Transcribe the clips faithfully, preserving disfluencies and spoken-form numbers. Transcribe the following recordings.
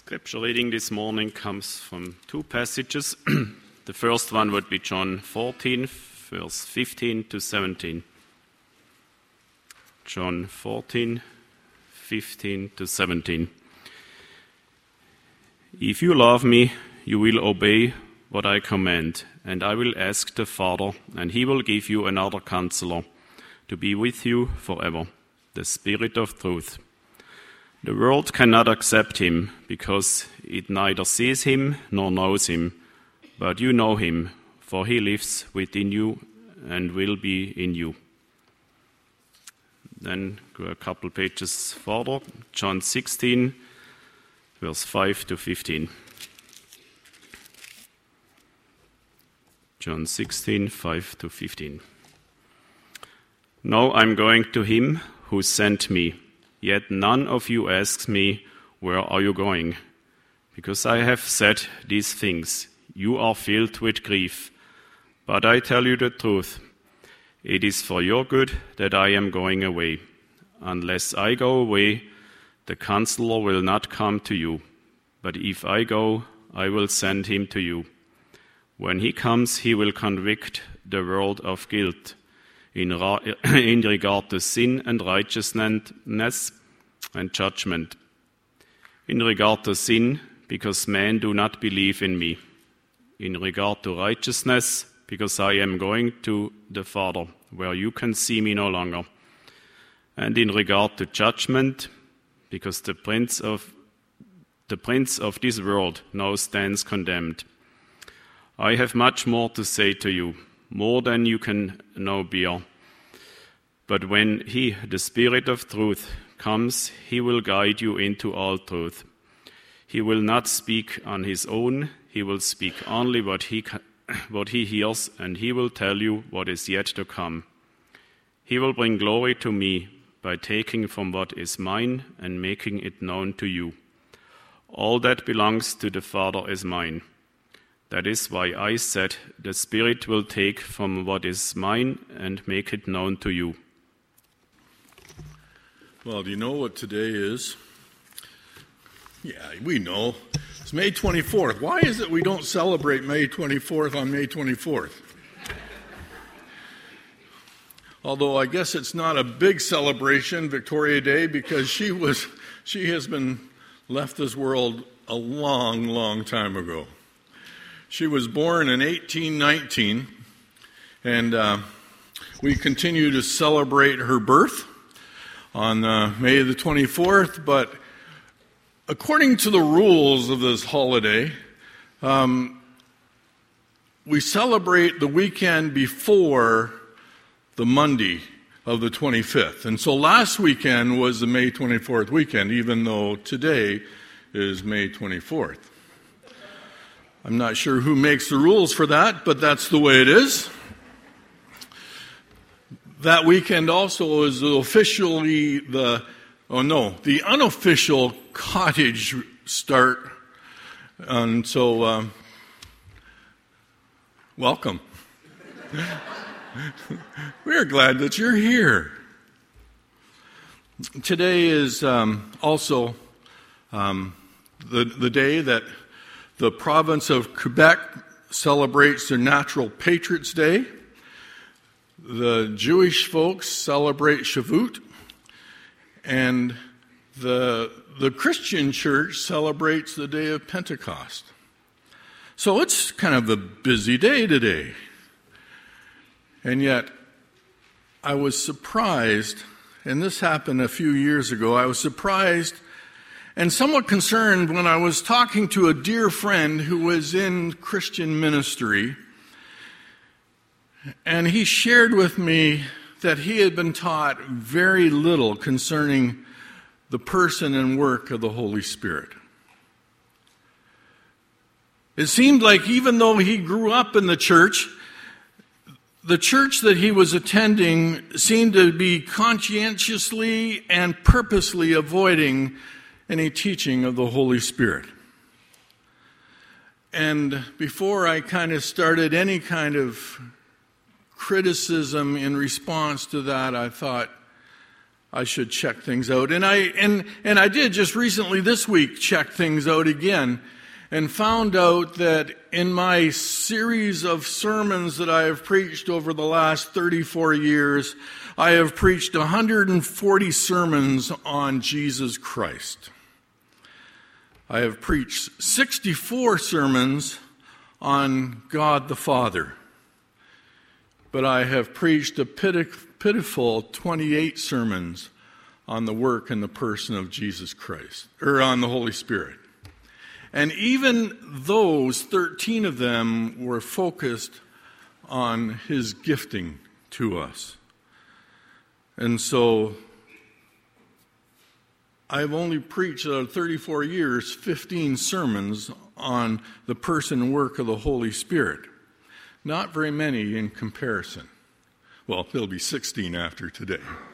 Scripture reading this morning comes from two passages. The first one would be John fourteen, verse fifteen to seventeen. John fourteen, fifteen to seventeen. If you love me, you will obey what I command, and I will ask the Father, and he will give you another counselor to be with you forever, the Spirit of truth. The world cannot accept him, because it neither sees him nor knows him, but you know him, for he lives within you and will be in you. Then go a couple pages further, John sixteen, verse five to fifteen. John sixteen, five to fifteen. Now I'm going to him who sent me. Yet none of you asks me, where are you going? Because I have said these things, you are filled with grief. But I tell you the truth, it is for your good that I am going away. Unless I go away, the counselor will not come to you. But if I go, I will send him to you. When he comes, he will convict the world of guilt, in, ra- in regard to sin and righteousness and judgment. In regard to sin, because men do not believe in me. In regard to righteousness, because I am going to the Father, where you can see me no longer. And in regard to judgment, because the prince of the prince of this world now stands condemned. I have much more to say to you, more than you can now bear. But when he, the Spirit of truth, comes, he will guide you into all truth. He will not speak on his own, he will speak only what he, what he hears, and he will tell you what is yet to come. He will bring glory to me by taking from what is mine and making it known to you. All that belongs to the Father is mine. That is why I said, the Spirit will take from what is mine and make it known to you. Well, do you know what today is? Yeah, we know. It's May twenty-fourth. Why is it we don't celebrate May twenty-fourth on May twenty-fourth? Although I guess it's not a big celebration, Victoria Day, because she was she has been left this world a long, long time ago. She was born in eighteen nineteen, and uh, we continue to celebrate her birth on uh, May the twenty-fourth, but according to the rules of this holiday, um, we celebrate the weekend before the Monday of the twenty-fifth. And so last weekend was the May twenty-fourth weekend, even though today is May twenty-fourth. I'm not sure who makes the rules for that, but that's the way it is. That weekend also is officially the, oh no, the unofficial cottage start. And so, um, welcome. We're glad that you're here. Today is um, also um, the, the day that the province of Quebec celebrates their Natural Patriots Day. The Jewish folks celebrate Shavuot. And the, the Christian church celebrates the day of Pentecost. So it's kind of a busy day today. And yet, I was surprised, and this happened a few years ago, I was surprised and somewhat concerned when I was talking to a dear friend who was in Christian ministry, and he shared with me that he had been taught very little concerning the person and work of the Holy Spirit. It seemed like even though he grew up in the church, the church that he was attending seemed to be conscientiously and purposely avoiding any teaching of the Holy Spirit. And before I kind of started any kind of criticism in response to that, I thought, I should check things out. And I and and I did just recently this week check things out again, and found out that in my series of sermons that I have preached over the last thirty-four years, I have preached one hundred forty sermons on Jesus Christ. I have preached sixty-four sermons on God the Father. But I have preached a pitiful twenty-eight sermons on the work and the person of Jesus Christ, or on the Holy Spirit. And even those, thirteen of them, were focused on his gifting to us. And so I've only preached out of thirty-four years, fifteen sermons on the person and work of the Holy Spirit. Not very many in comparison. Well, there'll be sixteen after today.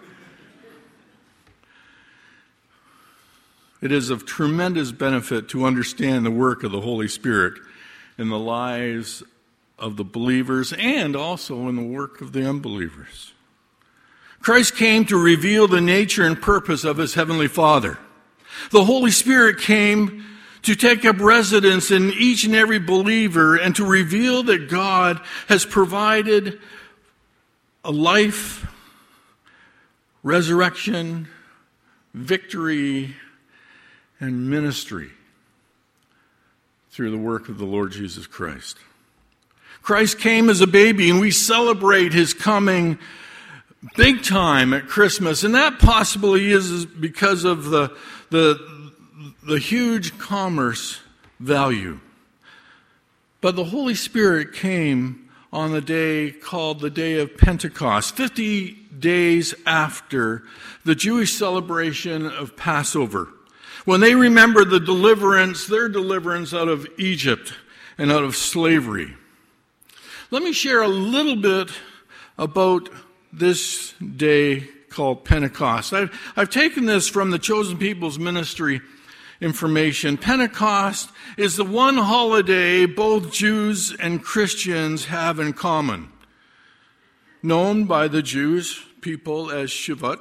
It is of tremendous benefit to understand the work of the Holy Spirit in the lives of the believers and also in the work of the unbelievers. Christ came to reveal the nature and purpose of his heavenly Father. The Holy Spirit came to take up residence in each and every believer and to reveal that God has provided a life, resurrection, victory, and ministry through the work of the Lord Jesus Christ. Christ came as a baby, and we celebrate his coming big time at Christmas, and that possibly is because of the the the huge commerce value. But the Holy Spirit came on the day called the Day of Pentecost, fifty days after the Jewish celebration of Passover, when they remembered the deliverance, their deliverance out of Egypt and out of slavery. Let me share a little bit about this day called Pentecost. I've, I've taken this from the Chosen People's Ministry information. Pentecost is the one holiday both Jews and Christians have in common, known by the Jewish people as Shavuot,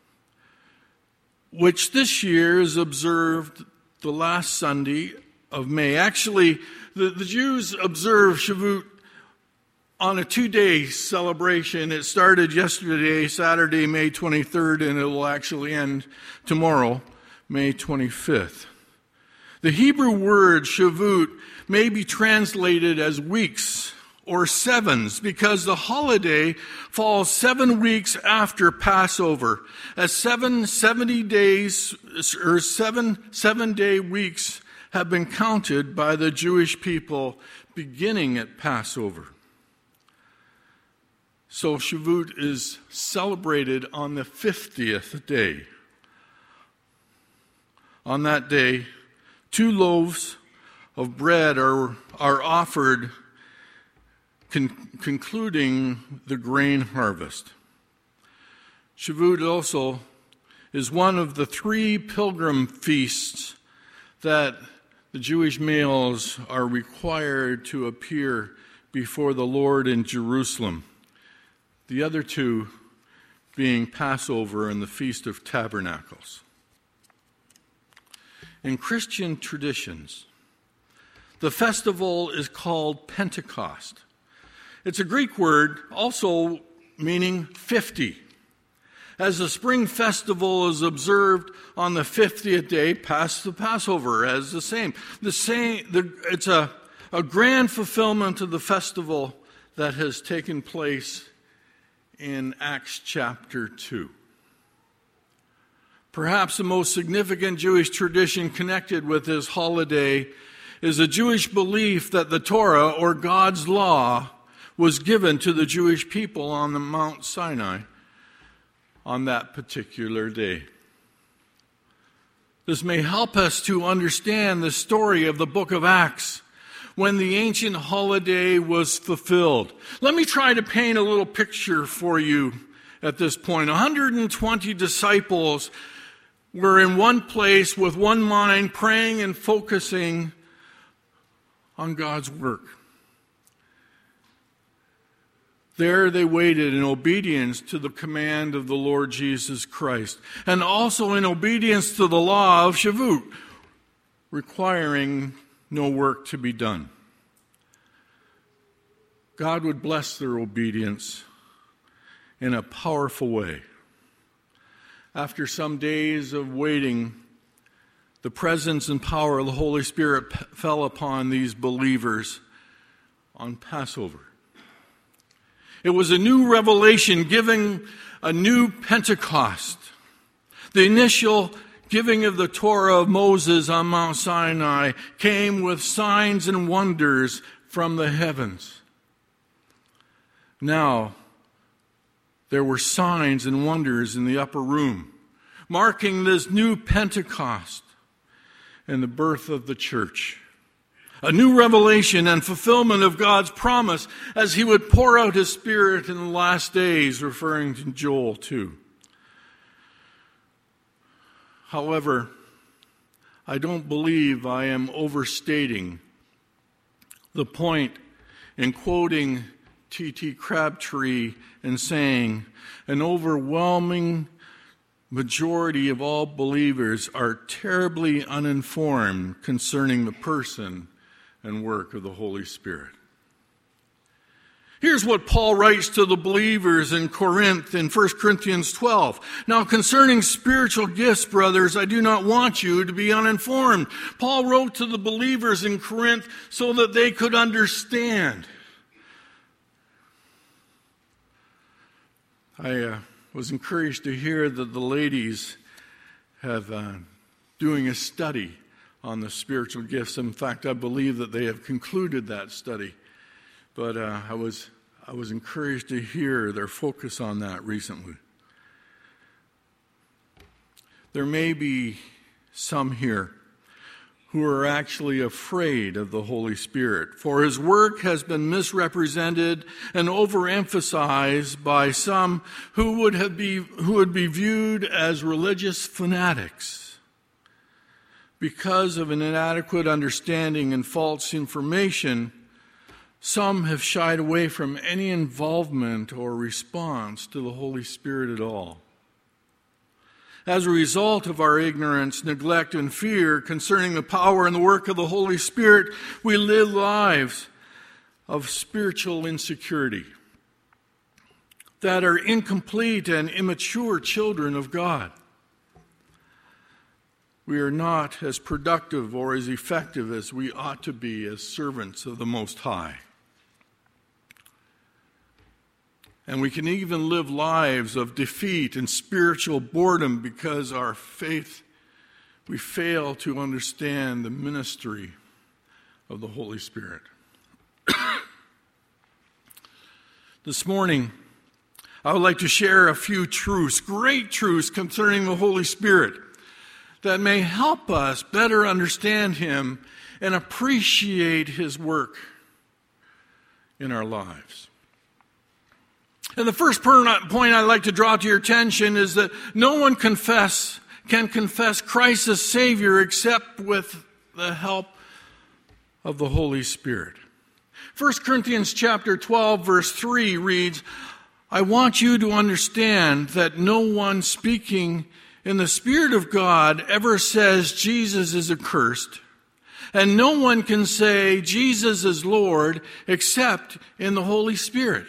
which this year is observed the last Sunday of May. Actually, the, the Jews observe Shavuot on a two-day celebration. It started yesterday, Saturday, May twenty-third, and it will actually end tomorrow, May twenty-fifth. The Hebrew word Shavuot may be translated as weeks or sevens because the holiday falls seven weeks after Passover, as seven seventy days or seven seven-day weeks have been counted by the Jewish people beginning at Passover. So Shavuot is celebrated on the fiftieth day. On that day, two loaves of bread are, are offered, con- concluding the grain harvest. Shavuot also is one of the three pilgrim feasts that the Jewish males are required to appear before the Lord in Jerusalem. The other two being Passover and the Feast of Tabernacles. In Christian traditions, the festival is called Pentecost. It's a Greek word also meaning fifty. As the spring festival is observed on the fiftieth day, past the Passover as the same. The same. The, it's a, a grand fulfillment of the festival that has taken place in Acts chapter two. Perhaps the most significant Jewish tradition connected with this holiday is a Jewish belief that the Torah, or God's law, was given to the Jewish people on the Mount Sinai on that particular day. This may help us to understand the story of the book of Acts, when the ancient holiday was fulfilled. Let me try to paint a little picture for you at this point. one hundred twenty disciples were in one place with one mind, praying and focusing on God's work. There they waited in obedience to the command of the Lord Jesus Christ, and also in obedience to the law of Shavuot, requiring no work to be done. God would bless their obedience in a powerful way. After some days of waiting, the presence and power of the Holy Spirit p- fell upon these believers on Passover. It was a new revelation giving a new Pentecost. The initial giving of the Torah of Moses on Mount Sinai came with signs and wonders from the heavens. Now, there were signs and wonders in the upper room, marking this new Pentecost and the birth of the church. A new revelation and fulfillment of God's promise as he would pour out his Spirit in the last days, referring to Joel two. However, I don't believe I am overstating the point in quoting T T Crabtree and saying, an overwhelming majority of all believers are terribly uninformed concerning the person and work of the Holy Spirit. Here's what Paul writes to the believers in Corinth in First Corinthians twelve. Now concerning spiritual gifts, brothers, I do not want you to be uninformed. Paul wrote to the believers in Corinth so that they could understand. I uh, was encouraged to hear that the ladies have uh, doing a study on the spiritual gifts. In fact, I believe that they have concluded that study. But uh, I was I was encouraged to hear their focus on that recently. There may be some here who are actually afraid of the Holy Spirit, for his work has been misrepresented and overemphasized by some who would have be who would be viewed as religious fanatics. Because of an inadequate understanding and false information, some have shied away from any involvement or response to the Holy Spirit at all. As a result of our ignorance, neglect, and fear concerning the power and the work of the Holy Spirit, we live lives of spiritual insecurity that are incomplete and immature children of God. We are not as productive or as effective as we ought to be as servants of the Most High. And we can even live lives of defeat and spiritual boredom because our faith, we fail to understand the ministry of the Holy Spirit. This morning, I would like to share a few truths, great truths concerning the Holy Spirit that may help us better understand him and appreciate his work in our lives. And the first point I'd like to draw to your attention is that no one confess can confess Christ as Savior except with the help of the Holy Spirit. First Corinthians chapter twelve, verse three reads, I want you to understand that no one speaking in the Spirit of God ever says Jesus is accursed, and no one can say Jesus is Lord except in the Holy Spirit.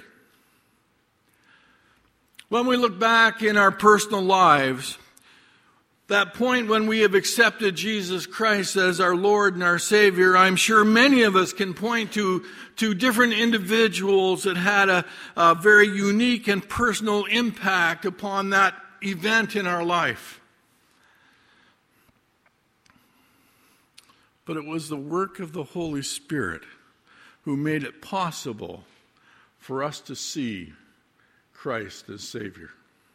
When we look back in our personal lives, that point when we have accepted Jesus Christ as our Lord and our Savior, I'm sure many of us can point to, to different individuals that had a, a very unique and personal impact upon that event in our life. But it was the work of the Holy Spirit who made it possible for us to see Christ as Savior.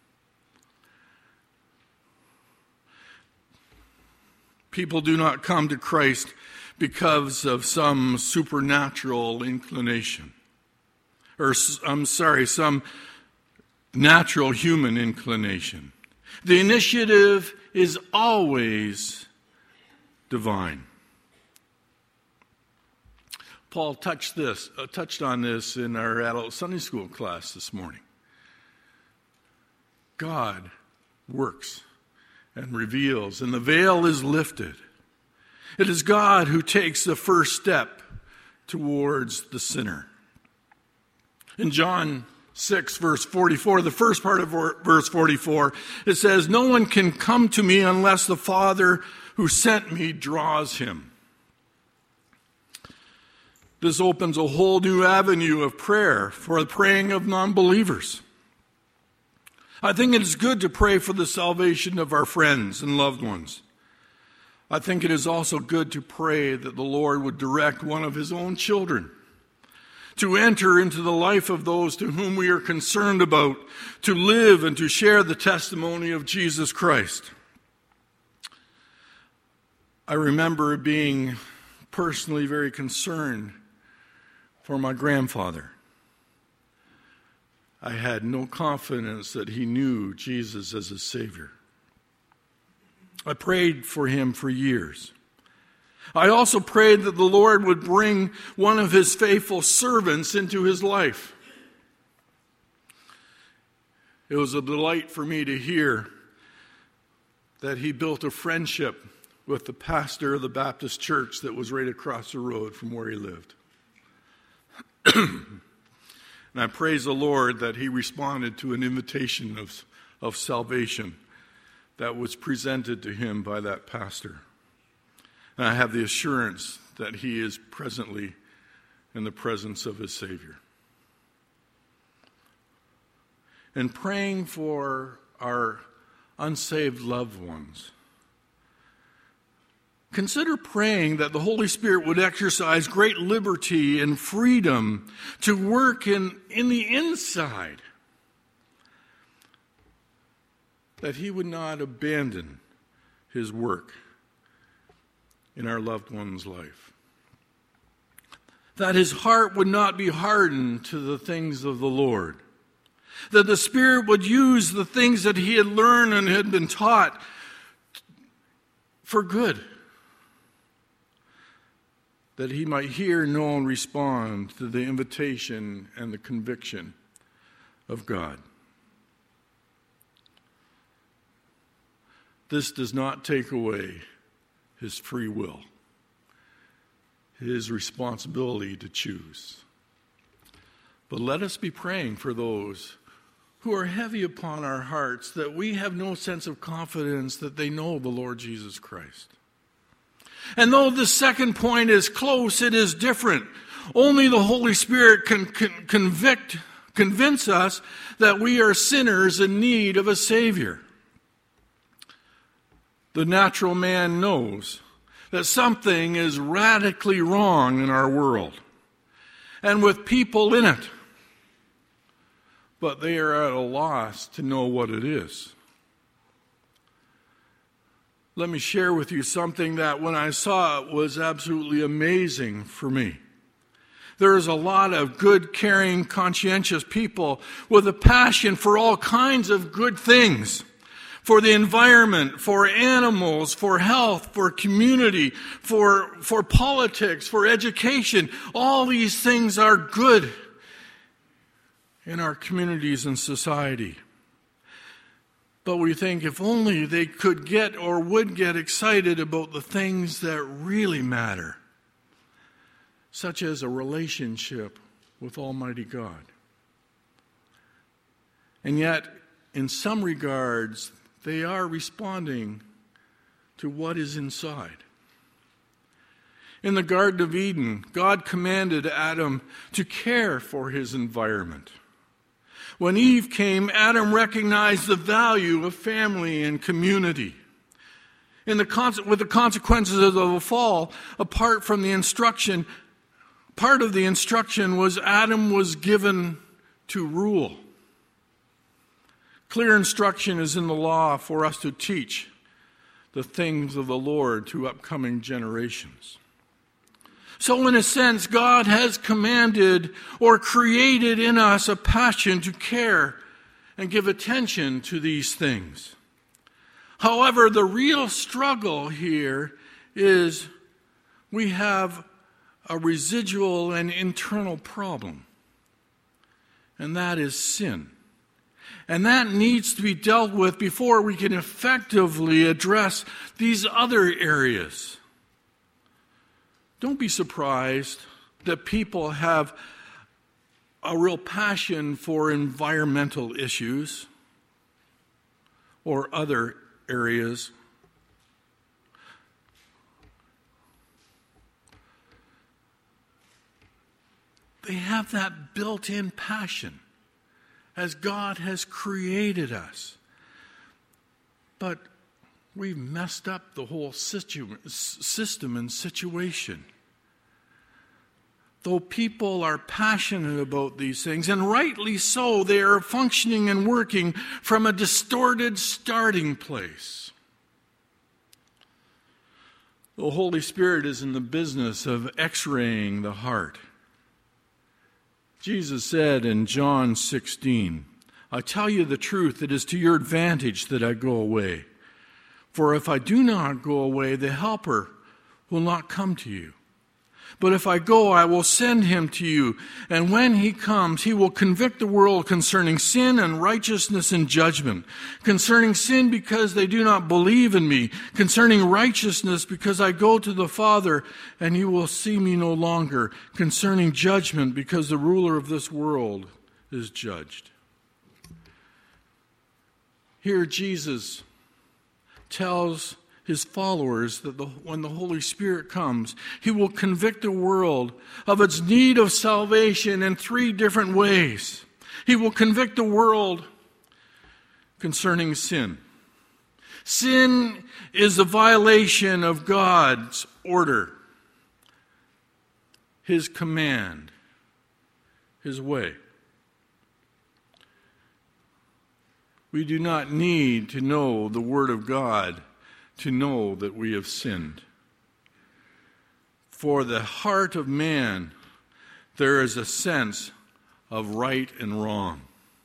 People do not come to Christ because of some supernatural inclination. Or, I'm sorry, some natural human inclination. The initiative is always divine. Paul touched this, uh, touched on this in our adult Sunday school class this morning. God works and reveals, and the veil is lifted. It is God who takes the first step towards the sinner. In John six, verse forty-four, the first part of verse forty-four, it says, "No one can come to me unless the Father who sent me draws him." This opens a whole new avenue of prayer for the praying of non-believers. I think it is good to pray for the salvation of our friends and loved ones. I think it is also good to pray that the Lord would direct one of his own children to enter into the life of those to whom we are concerned about, to live and to share the testimony of Jesus Christ. I remember being personally very concerned for my grandfather. I had no confidence that he knew Jesus as his Savior. I prayed for him for years. I also prayed that the Lord would bring one of his faithful servants into his life. It was a delight for me to hear that he built a friendship with the pastor of the Baptist church that was right across the road from where he lived. And I praise the Lord that he responded to an invitation of, of salvation that was presented to him by that pastor. And I have the assurance that he is presently in the presence of his Savior. And praying for our unsaved loved ones, consider praying that the Holy Spirit would exercise great liberty and freedom to work in, in the inside, that he would not abandon his work in our loved one's life, that his heart would not be hardened to the things of the Lord, that the Spirit would use the things that he had learned and had been taught for good, that he might hear, know, and respond to the invitation and the conviction of God. This does not take away his free will, his responsibility to choose. But let us be praying for those who are heavy upon our hearts, that we have no sense of confidence that they know the Lord Jesus Christ. And though the second point is close, it is different. Only the Holy Spirit can, can convict, convince us that we are sinners in need of a Savior. The natural man knows that something is radically wrong in our world and with people in it, but they are at a loss to know what it is. Let me share with you something that when I saw it was absolutely amazing for me. There is a lot of good, caring, conscientious people with a passion for all kinds of good things. For the environment, for animals, for health, for community, for, for politics, for education. All these things are good in our communities and society. But we think if only they could get or would get excited about the things that really matter, such as a relationship with Almighty God. And yet, in some regards, they are responding to what is inside. In the Garden of Eden, God commanded Adam to care for his environment. When Eve came, Adam recognized the value of family and community. In the, with the consequences of the fall, apart from the instruction, part of the instruction was Adam was given to rule. Clear instruction is in the law for us to teach the things of the Lord to upcoming generations. So in a sense, God has commanded or created in us a passion to care and give attention to these things. However, the real struggle here is we have a residual and internal problem, and that is sin. And that needs to be dealt with before we can effectively address these other areas. Don't be surprised that people have a real passion for environmental issues or other areas. They have that built-in passion as God has created us. But we've messed up the whole situ- system and situation. Though people are passionate about these things, and rightly so, they are functioning and working from a distorted starting place. The Holy Spirit is in the business of x-raying the heart. Jesus said in John sixteen, I tell you the truth, it is to your advantage that I go away. For if I do not go away, the Helper will not come to you. But if I go, I will send him to you. And when he comes, he will convict the world concerning sin and righteousness and judgment. Concerning sin, because they do not believe in me. Concerning righteousness, because I go to the Father, and he will see me no longer. Concerning judgment, because the ruler of this world is judged. Here Jesus tells his followers that the, when the Holy Spirit comes, he will convict the world of its need of salvation in three different ways. He will convict the world concerning sin. Sin is a violation of God's order, his command, his way. We do not need to know the Word of God to know that we have sinned. For the heart of man, there is a sense of right and wrong.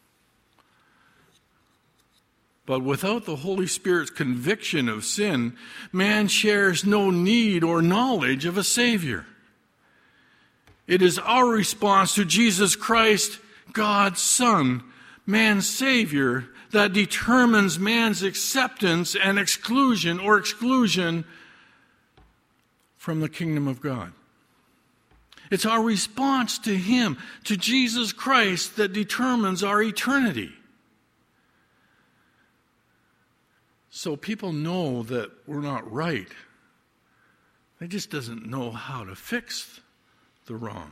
But without the Holy Spirit's conviction of sin, man shares no need or knowledge of a Savior. It is our response to Jesus Christ, God's Son, man's Savior, that determines man's acceptance and exclusion or exclusion from the kingdom of God. It's our response to him, to Jesus Christ, that determines our eternity. So people know that we're not right. They just doesn't know how to fix the wrong.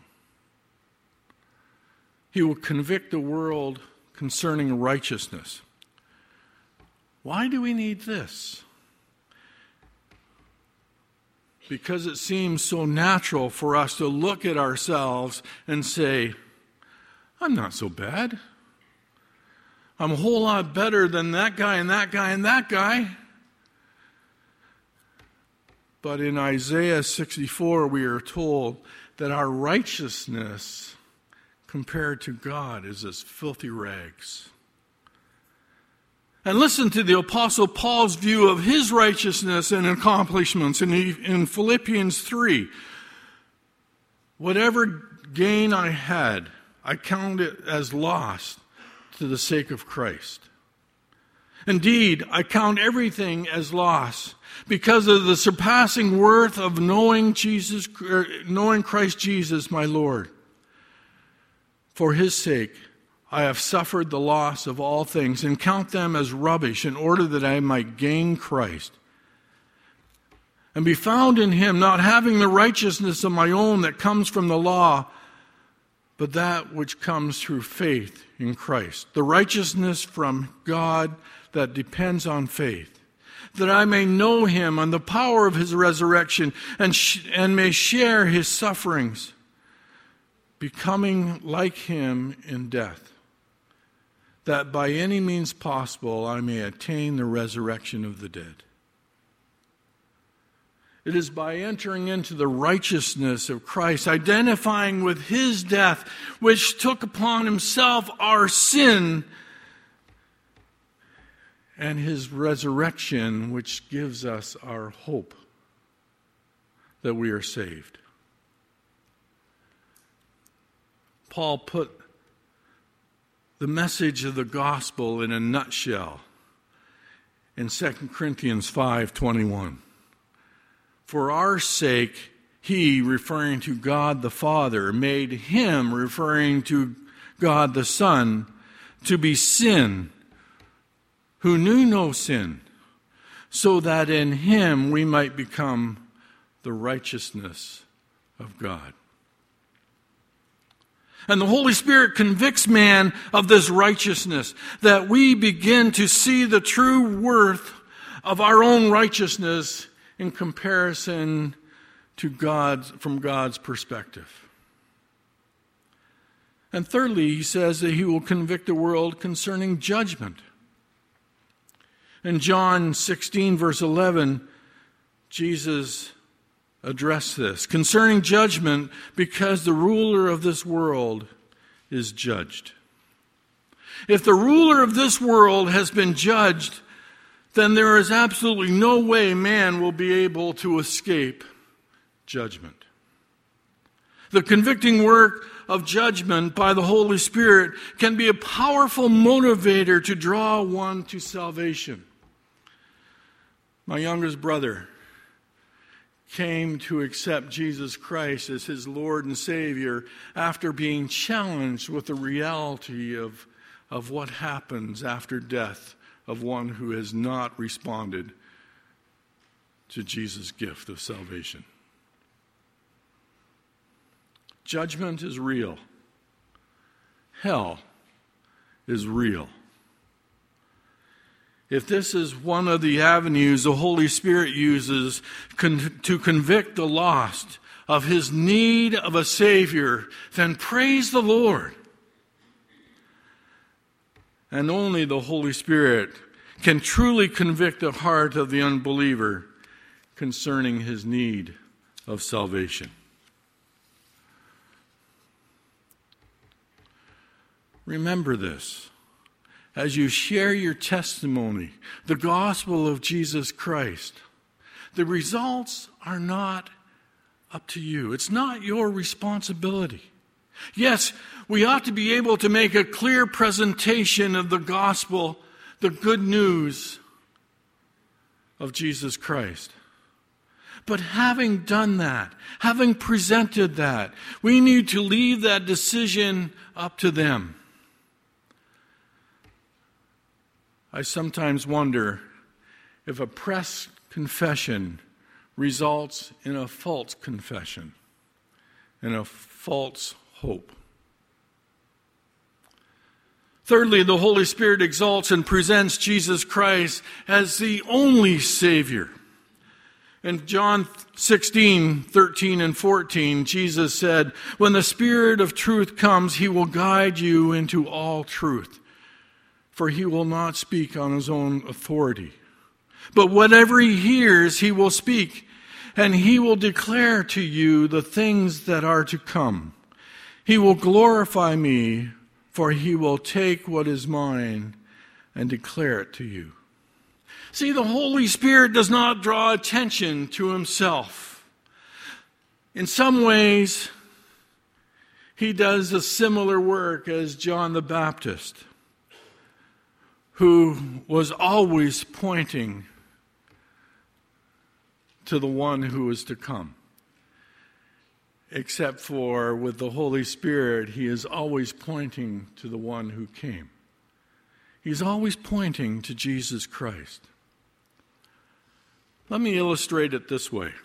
He will convict the world concerning righteousness. Why do we need this? Because it seems so natural for us to look at ourselves and say, I'm not so bad. I'm a whole lot better than that guy and that guy and that guy. But in Isaiah sixty-four, we are told that our righteousness compared to God is as filthy rags. And listen to the Apostle Paul's view of his righteousness and accomplishments in, in Philippians three. Whatever gain I had, I count it as lost to the sake of Christ. Indeed, I count everything as loss because of the surpassing worth of knowing Jesus, knowing Christ Jesus, my Lord. For his sake, I have suffered the loss of all things and count them as rubbish in order that I might gain Christ and be found in him, not having the righteousness of my own that comes from the law, but that which comes through faith in Christ, the righteousness from God that depends on faith, that I may know him and the power of his resurrection and, sh- and may share his sufferings, becoming like him in death, that by any means possible I may attain the resurrection of the dead. It is by entering into the righteousness of Christ, identifying with his death, which took upon himself our sin, and his resurrection, which gives us our hope that we are saved. Paul put the message of the gospel in a nutshell in Second Corinthians five twenty-one. For our sake, he, referring to God the Father, made him, referring to God the Son, to be sin, who knew no sin, so that in him we might become the righteousness of God. And the Holy Spirit convicts man of this righteousness, that we begin to see the true worth of our own righteousness in comparison to God's, from God's perspective. And thirdly, he says that he will convict the world concerning judgment. In John sixteen, verse eleven, Jesus addressed this concerning judgment, because the ruler of this world is judged. If the ruler of this world has been judged, then there is absolutely no way man will be able to escape judgment. The convicting work of judgment by the Holy Spirit can be a powerful motivator to draw one to salvation. My youngest brother came to accept Jesus Christ as his Lord and Savior after being challenged with the reality of, of what happens after death of one who has not responded to Jesus' gift of salvation. Judgment is real. Hell is real. If this is one of the avenues the Holy Spirit uses con- to convict the lost of his need of a Savior, then praise the Lord. And only the Holy Spirit can truly convict the heart of the unbeliever concerning his need of salvation. Remember this. As you share your testimony, the gospel of Jesus Christ, the results are not up to you. It's not your responsibility. Yes, we ought to be able to make a clear presentation of the gospel, the good news of Jesus Christ. But having done that, having presented that, we need to leave that decision up to them. I sometimes wonder if a press confession results in a false confession and a false hope. Thirdly, the Holy Spirit exalts and presents Jesus Christ as the only Savior. In John sixteen, thirteen, and fourteen, Jesus said, "When the Spirit of truth comes, he will guide you into all truth. For he will not speak on his own authority. But whatever he hears, he will speak, and he will declare to you the things that are to come. He will glorify me, for he will take what is mine and declare it to you." See, the Holy Spirit does not draw attention to himself. In some ways, he does a similar work as John the Baptist, who was always pointing to the one who is to come. Except for with the Holy Spirit, he is always pointing to the one who came. He's always pointing to Jesus Christ. Let me illustrate it this way.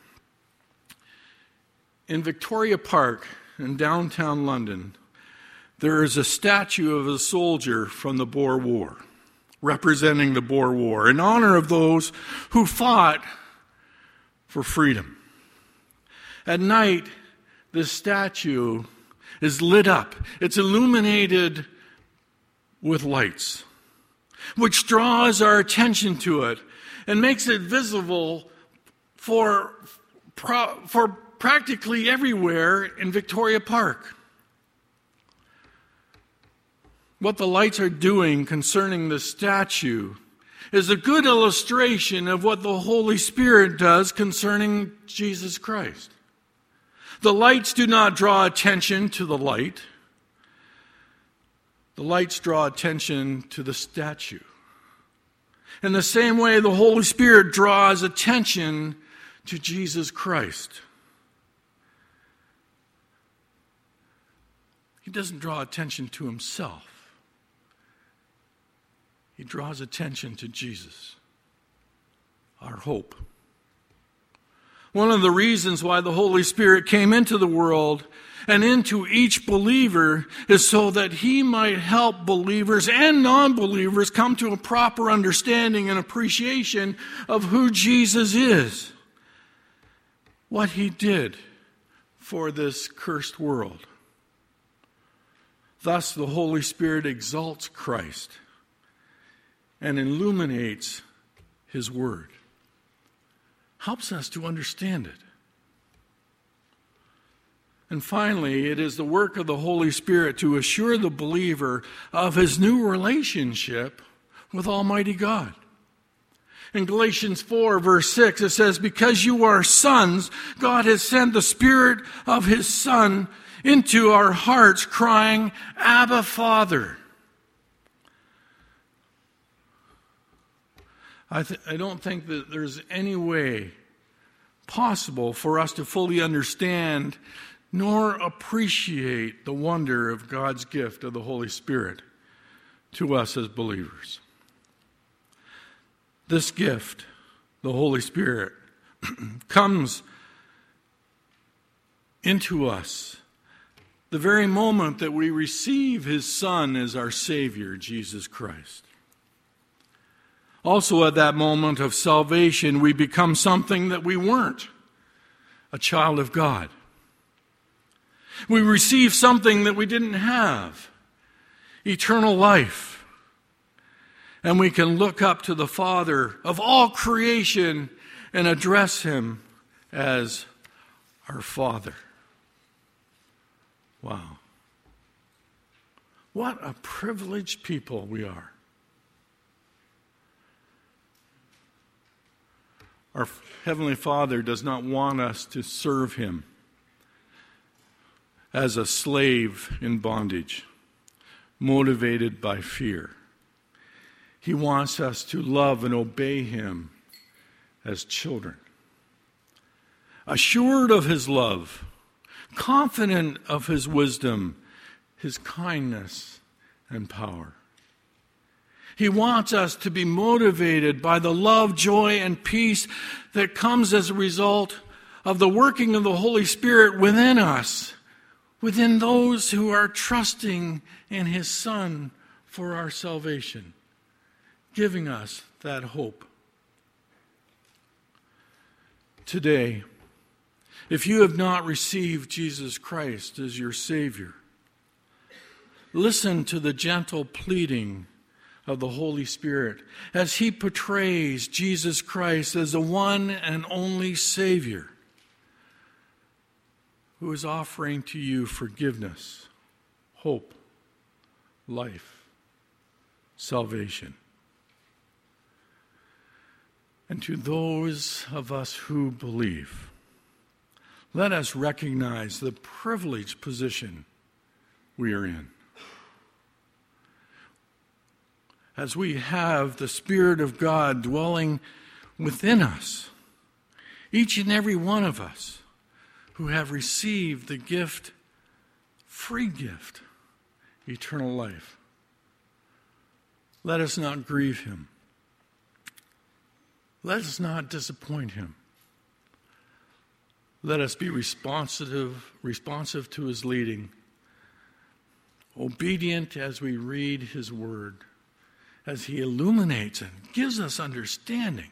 In Victoria Park in downtown London, there is a statue of a soldier from the Boer War, representing the Boer War, in honor of those who fought for freedom. At night, this statue is lit up. It's illuminated with lights, which draws our attention to it and makes it visible for, for practically everywhere in Victoria Park. What the lights are doing concerning the statue is a good illustration of what the Holy Spirit does concerning Jesus Christ. The lights do not draw attention to the light, The lights draw attention to the statue. In the same way, the Holy Spirit draws attention to Jesus Christ. He doesn't draw attention to himself. He draws attention to Jesus, our hope. One of the reasons why the Holy Spirit came into the world and into each believer is so that he might help believers and non-believers come to a proper understanding and appreciation of who Jesus is, what he did for this cursed world. Thus, the Holy Spirit exalts Christ and illuminates his word, helps us to understand it. And finally, it is the work of the Holy Spirit to assure the believer of his new relationship with Almighty God. In Galatians four, verse six, it says, "Because you are sons, God has sent the Spirit of his Son into our hearts, crying, 'Abba, Father.'" I, th- I don't think that there's any way possible for us to fully understand nor appreciate the wonder of God's gift of the Holy Spirit to us as believers. This gift, the Holy Spirit, comes into us the very moment that we receive his Son as our Savior, Jesus Christ. Also, at that moment of salvation, we become something that we weren't, a child of God. We receive something that we didn't have, eternal life. And we can look up to the Father of all creation and address him as our Father. Wow. What a privileged people we are. Our Heavenly Father does not want us to serve him as a slave in bondage, motivated by fear. He wants us to love and obey him as children, assured of his love, confident of his wisdom, his kindness, and power. He wants us to be motivated by the love, joy, and peace that comes as a result of the working of the Holy Spirit within us, within those who are trusting in his Son for our salvation, giving us that hope. Today, if you have not received Jesus Christ as your Savior, listen to the gentle pleading of the Holy Spirit as he portrays Jesus Christ as the one and only Savior who is offering to you forgiveness, hope, life, salvation. And to those of us who believe, let us recognize the privileged position we are in. As we have the Spirit of God dwelling within us, each and every one of us who have received the gift, free gift, eternal life. Let us not grieve him. Let us not disappoint him. Let us be responsive, responsive to his leading, obedient as we read his word, as he illuminates and gives us understanding.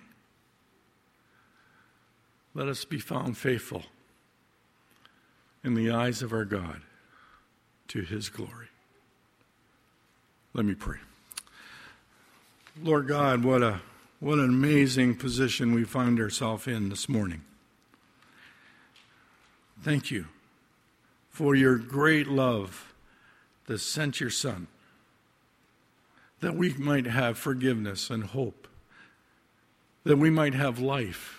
Let us be found faithful in the eyes of our God to his glory. Let me pray. Lord God, what a what an amazing position we find ourselves in this morning. Thank you for your great love that sent your Son, that we might have forgiveness and hope, that we might have life.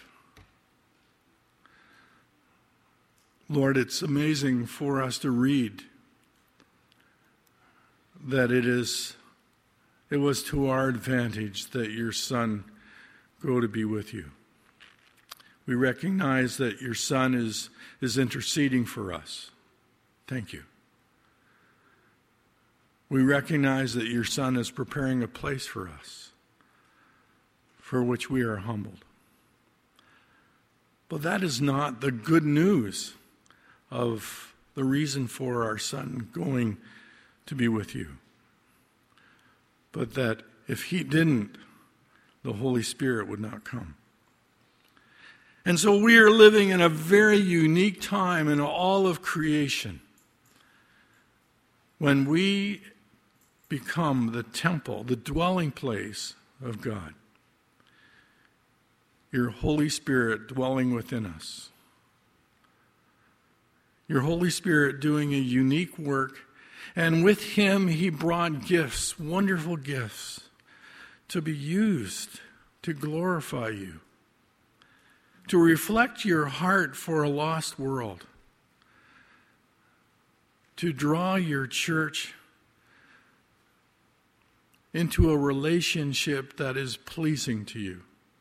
Lord, it's amazing for us to read that it is it was to our advantage that your Son go to be with you. We recognize that your Son is, is interceding for us. Thank you. We recognize that your Son is preparing a place for us, for which we are humbled. But that is not the good news of the reason for our Son going to be with you. But that if he didn't, the Holy Spirit would not come. And so we are living in a very unique time in all of creation when we become the temple, the dwelling place of God. Your Holy Spirit dwelling within us. Your Holy Spirit doing a unique work. And with him, he brought gifts, wonderful gifts, to be used to glorify you, to reflect your heart for a lost world, to draw your church into a relationship that is pleasing to you.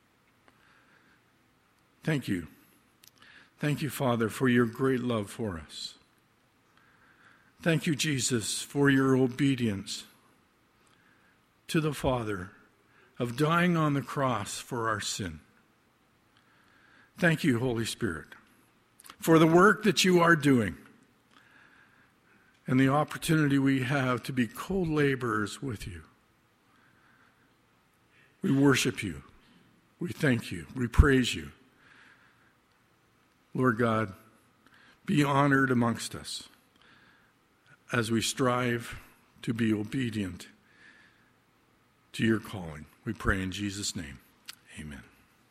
Thank you. Thank you, Father, for your great love for us. Thank you, Jesus, for your obedience to the Father of dying on the cross for our sin. Thank you, Holy Spirit, for the work that you are doing and the opportunity we have to be co-laborers with you. We worship you. We thank you. We praise you. Lord God, be honored amongst us as we strive to be obedient to your calling. We pray in Jesus' name. Amen.